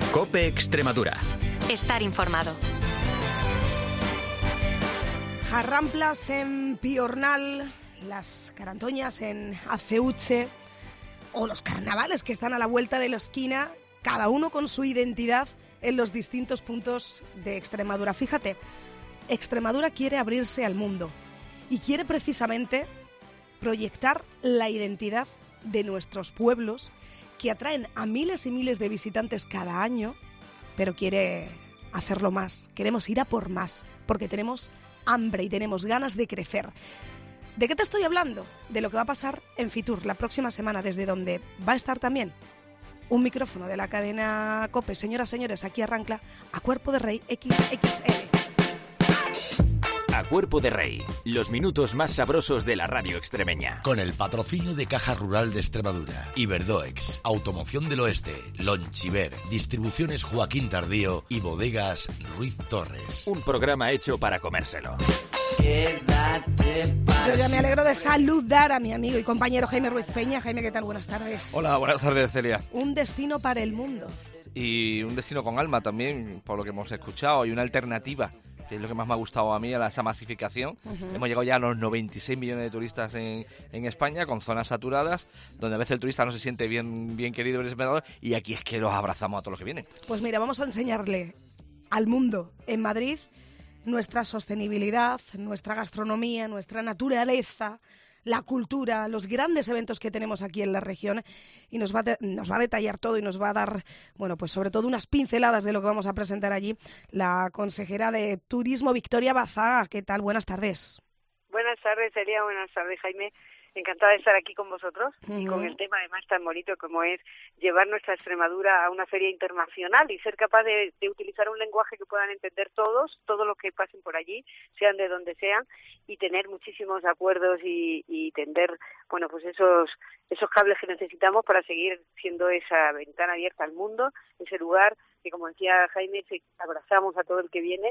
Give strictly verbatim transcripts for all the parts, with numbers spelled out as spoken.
COPE Extremadura. Estar informado. Jarramplas en Piornal, las carantoñas en Aceuche o los carnavales que están a la vuelta de la esquina, cada uno con su identidad en los distintos puntos de Extremadura. Fíjate, Extremadura quiere abrirse al mundo y quiere precisamente proyectar la identidad de nuestros pueblos que atraen a miles y miles de visitantes cada año, pero quiere hacerlo más. Queremos ir a por más, porque tenemos hambre y tenemos ganas de crecer. ¿De qué te estoy hablando? De lo que va a pasar en Fitur la próxima semana, desde donde va a estar también un micrófono de la cadena COPE. Señoras, señores, aquí arranca A Cuerpo de Rey equis equis ele. A Cuerpo de Rey, los minutos más sabrosos de la radio extremeña. Con el patrocinio de Caja Rural de Extremadura, Iberdoex, Automoción del Oeste, Lonchiver, Distribuciones Joaquín Tardío y Bodegas Ruiz Torres. Un programa hecho para comérselo. Yo ya me alegro de saludar a mi amigo y compañero Jaime Ruiz Peña. Jaime, ¿qué tal? Buenas tardes. Hola, buenas tardes, Celia. Un destino para el mundo. Y un destino con alma también, por lo que hemos escuchado, y una alternativa, que es lo que más me ha gustado a mí, a esa masificación. Uh-huh. Hemos llegado ya a los noventa y seis millones de turistas en, en España, con zonas saturadas, donde a veces el turista no se siente bien, bien querido, bien esperado, y aquí es que los abrazamos a todos los que vienen. Pues mira, vamos a enseñarle al mundo en Madrid nuestra sostenibilidad, nuestra gastronomía, nuestra naturaleza, la cultura, los grandes eventos que tenemos aquí en la región, y nos va, a, nos va a detallar todo y nos va a dar, bueno, pues sobre todo unas pinceladas de lo que vamos a presentar allí, la consejera de Turismo, Victoria Bazá. ¿Qué tal? Buenas tardes. Buenas tardes, Elia. Buenas tardes, Jaime. Encantada de estar aquí con vosotros uh-huh. y con el tema además tan bonito como es llevar nuestra Extremadura a una feria internacional y ser capaz de, de utilizar un lenguaje que puedan entender todos, todos los que pasen por allí, sean de donde sean, y tener muchísimos acuerdos y, y tender, bueno, pues esos esos cables que necesitamos para seguir siendo esa ventana abierta al mundo, ese lugar que, como decía Jaime, abrazamos a todo el que viene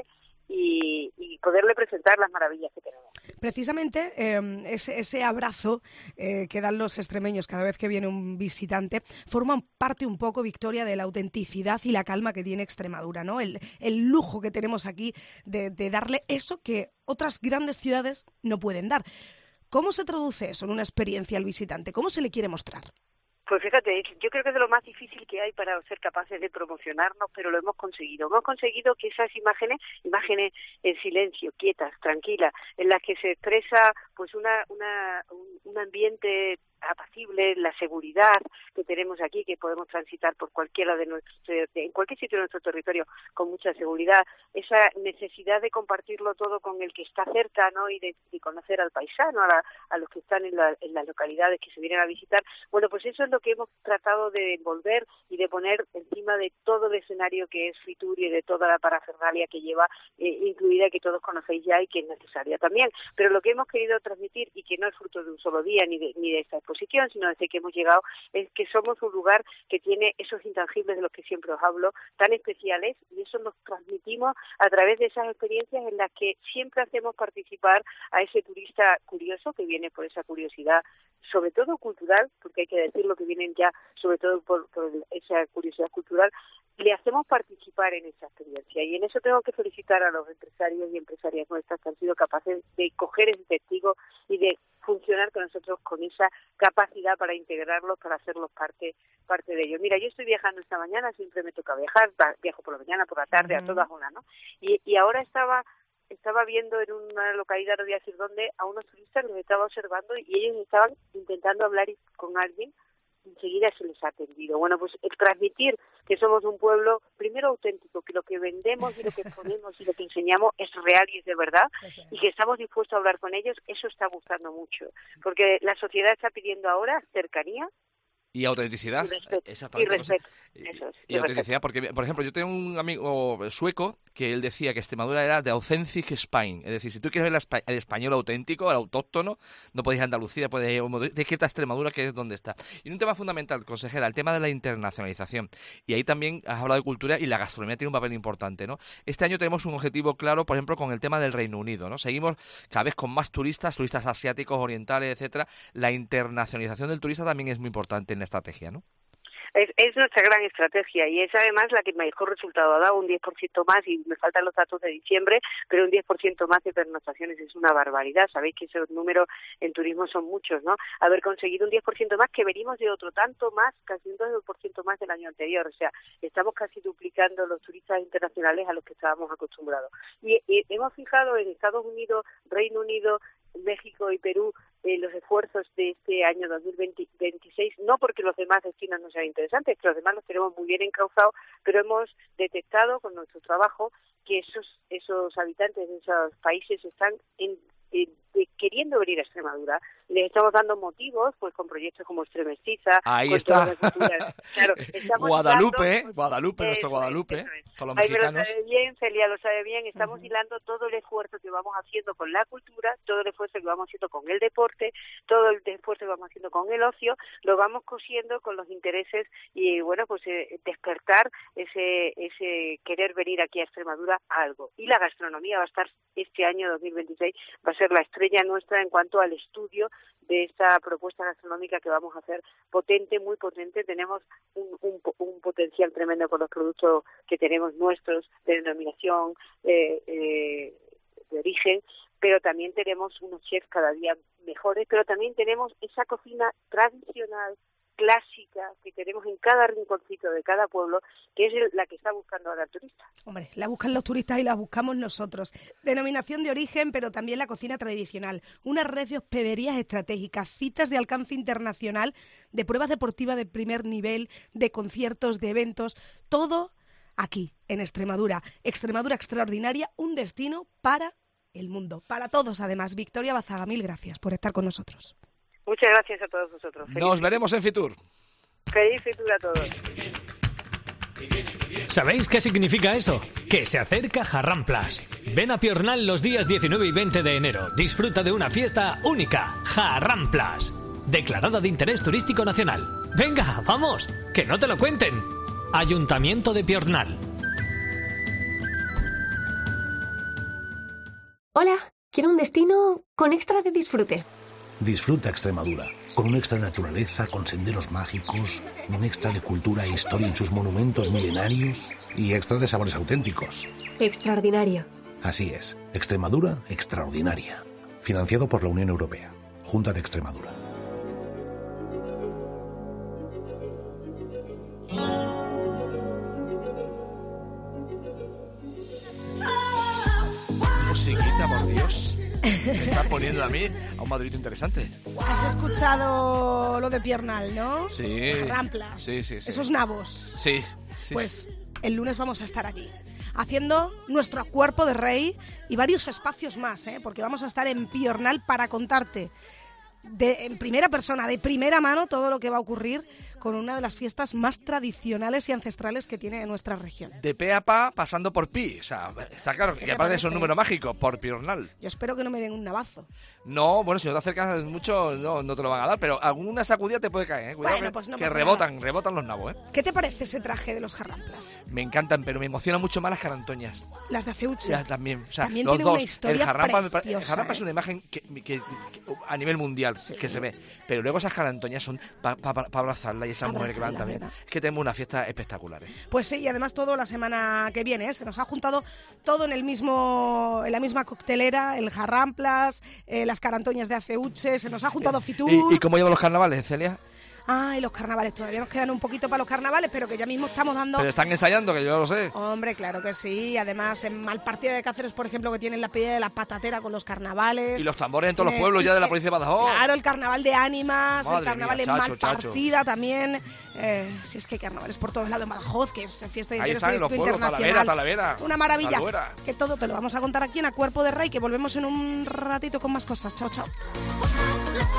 y, y poderle presentar las maravillas que tenemos. Precisamente eh, ese, ese abrazo eh, que dan los extremeños cada vez que viene un visitante forma parte un poco, Victoria, de la autenticidad y la calma que tiene Extremadura, ¿no? El, el lujo que tenemos aquí de, de darle eso que otras grandes ciudades no pueden dar. ¿Cómo se traduce eso en una experiencia al visitante? ¿Cómo se le quiere mostrar? Pues fíjate, yo creo que es de lo más difícil que hay para ser capaces de promocionarnos, pero lo hemos conseguido. Hemos conseguido que esas imágenes, imágenes en silencio, quietas, tranquilas, en las que se expresa pues una, una un, un ambiente apacible, la seguridad que tenemos aquí, que podemos transitar por cualquiera de nuestros, en cualquier sitio de nuestro territorio con mucha seguridad, esa necesidad de compartirlo todo con el que está cerca, ¿no? Y de, de conocer al paisano, a, la, a los que están en, la, en las localidades que se vienen a visitar. Bueno, pues eso es lo que hemos tratado de envolver y de poner encima de todo el escenario que es Fitur y de toda la parafernalia que lleva, eh, incluida, que todos conocéis ya y que es necesaria también. Pero lo que hemos querido transmitir, y que no es fruto de un solo día ni de, ni de esta exposición, sino desde que hemos llegado, es que somos un lugar que tiene esos intangibles de los que siempre os hablo, tan especiales, y eso nos transmitimos a través de esas experiencias en las que siempre hacemos participar a ese turista curioso que viene por esa curiosidad, sobre todo cultural, porque hay que decirlo, que vienen ya sobre todo por, por esa curiosidad cultural, le hacemos participar en esa experiencia, y en eso tengo que felicitar a los empresarios y empresarias nuestras que han sido capaces de coger ese testigo y de funcionar con nosotros con esa capacidad para integrarlos, para hacerlos parte parte de ellos. Mira, yo estoy viajando esta mañana, siempre me toca viajar, viajo por la mañana, por la tarde, uh-huh. a todas horas, ¿no? Y, y ahora estaba estaba viendo en una localidad, no voy a decir dónde, a unos turistas que los estaba observando y ellos estaban intentando hablar con alguien. Enseguida se les ha atendido. Bueno, pues el transmitir que somos un pueblo, primero auténtico, que lo que vendemos y lo que ponemos y lo que enseñamos es real y es de verdad, y que estamos dispuestos a hablar con ellos, eso está gustando mucho. Porque la sociedad está pidiendo ahora cercanía, y autenticidad. Y respeto. Exactamente. Y respeto. Y, Eso es, y, y autenticidad, porque, por ejemplo, yo tengo un amigo sueco que él decía que Extremadura era de authentic Spain. Es decir, si tú quieres ver el español auténtico, el autóctono, no podéis ir a Andalucía, puedes ir a esta Extremadura, que es donde está. Y un tema fundamental, consejera, el tema de la internacionalización. Y ahí también has hablado de cultura y la gastronomía tiene un papel importante, ¿no? Este año tenemos un objetivo claro, por ejemplo, con el tema del Reino Unido, ¿no? Seguimos cada vez con más turistas, turistas asiáticos, orientales, etcétera. La internacionalización del turista también es muy importante en la estrategia, ¿no? Es, es nuestra gran estrategia y es además la que mejor resultado ha dado, un diez por ciento más, y me faltan los datos de diciembre, pero un diez por ciento más de pernoctaciones es una barbaridad. Sabéis que esos números en turismo son muchos, ¿no? Haber conseguido un diez por ciento más, que venimos de otro tanto más, casi un doce por ciento más del año anterior. O sea, estamos casi duplicando los turistas internacionales a los que estábamos acostumbrados. Y, y hemos fijado en Estados Unidos, Reino Unido, México y Perú eh, los esfuerzos de este año dos mil veintiséis, no porque los demás destinos no sean interesantes, que los demás los tenemos muy bien encauzados, pero hemos detectado con nuestro trabajo que esos esos habitantes de esos países están en, en, en, queriendo venir a Extremadura. Les estamos dando motivos, pues con proyectos como Extremestiza. Ahí con está. Claro, Guadalupe, dando, ¿eh? Guadalupe, eso nuestro Guadalupe, es, eso es. todos los Ay, mexicanos. me lo sabe bien, Celia lo sabe bien, estamos uh-huh. hilando todo el esfuerzo que vamos haciendo con la cultura, todo el esfuerzo que vamos haciendo con el deporte, todo el esfuerzo que vamos haciendo con el ocio, lo vamos cosiendo con los intereses y, bueno, pues eh, despertar ese ese querer venir aquí a Extremadura a algo. Y la gastronomía va a estar este año dos mil veintiséis, va a ser la estrella nuestra en cuanto al estudio de esta propuesta gastronómica que vamos a hacer potente, muy potente. Tenemos un, un, un potencial tremendo con los productos que tenemos nuestros de denominación eh, eh, de origen, pero también tenemos unos chefs cada día mejores, pero también tenemos esa cocina tradicional, clásica, que tenemos en cada rinconcito de cada pueblo, que es la que está buscando ahora el turista. Hombre, la buscan los turistas y la buscamos nosotros. Denominación de origen, pero también la cocina tradicional. Una red de hospederías estratégicas, citas de alcance internacional, de pruebas deportivas de primer nivel, de conciertos, de eventos, todo aquí, en Extremadura. Extremadura extraordinaria, un destino para el mundo, para todos además. Victoria Bazaga, mil gracias por estar con nosotros. Muchas gracias a todos vosotros. Feliz Nos veremos en Fitur. Feliz Fitur a todos. ¿Sabéis qué significa eso? Que se acerca Jarramplas. Ven a Piornal los días diecinueve y veinte de enero. Disfruta de una fiesta única. Jarramplas. Declarada de interés turístico nacional. Venga, vamos, que no te lo cuenten. Ayuntamiento de Piornal. Hola, quiero un destino con extra de disfrute. Disfruta Extremadura, con un extra de naturaleza, con senderos mágicos, un extra de cultura e historia en sus monumentos milenarios y extra de sabores auténticos. Extraordinario. Así es, Extremadura extraordinaria. Financiado por la Unión Europea, Junta de Extremadura. Musiquita, por Dios. Me está poniendo a mí a un Madrid interesante. Has escuchado lo de Piornal, ¿no? Sí. Ramplas. Sí, sí, sí. Esos nabos. Sí, sí. Pues el lunes vamos a estar aquí, haciendo nuestro Cuerpo de Rey y varios espacios más, ¿eh? Porque vamos a estar en Piornal para contarte de, en primera persona, de primera mano, todo lo que va a ocurrir con una de las fiestas más tradicionales y ancestrales que tiene nuestra región. De pe a pa, pasando por pi. O sea, está claro. Y aparte es un número mágico, por Piornal. Yo espero que no me den un navazo. No, bueno, si no te acercas mucho, no, no te lo van a dar, pero alguna sacudida te puede caer, ¿eh? Cuidado, bueno, que, pues no que pasa rebotan, nada. rebotan los nabos, ¿eh? ¿Qué te parece ese traje de los Jarramplas? Me encantan, pero me emocionan mucho más las carantoñas. Las de Aceuche. Ya, también. O sea, también los tiene dos. Una historia el Jarrampa, me preciosa, el Jarrampa ¿eh? es una imagen que, que, que, que a nivel mundial sí. que se ve, pero luego esas carantoñas son para pa, pa, pa abrazarla y esas mujeres que van también. ¿Verdad? Es que tenemos una fiesta espectacular, ¿eh? Pues sí, y además todo la semana que viene, ¿eh? Se nos ha juntado todo en el mismo, en la misma coctelera, el Jarramplas, eh, las carantoñas de Aceuche, se nos ha juntado Fitur. ¿Y, y cómo llevan los carnavales, Celia? Ay, los carnavales, todavía nos quedan un poquito para los carnavales, pero que ya mismo estamos dando... Pero están ensayando, que yo lo sé. Hombre, claro que sí. Además, en Malpartida de Cáceres, por ejemplo, que tienen la pedida de la patatera con los carnavales. Y los tambores en todos los pueblos ya de la provincia de Badajoz. Claro, el carnaval de Ánimas, Madre el carnaval mía, en chacho, Malpartida chacho. también. Eh, si es que hay carnavales por todos lados en Badajoz, que es fiesta de Ahí interés están los turístico pueblos, internacional. Talavera, Talavera. Una maravilla. Talavera. Que todo te lo vamos a contar aquí en A Cuerpo de Rey, que volvemos en un ratito con más cosas. Chao, chao.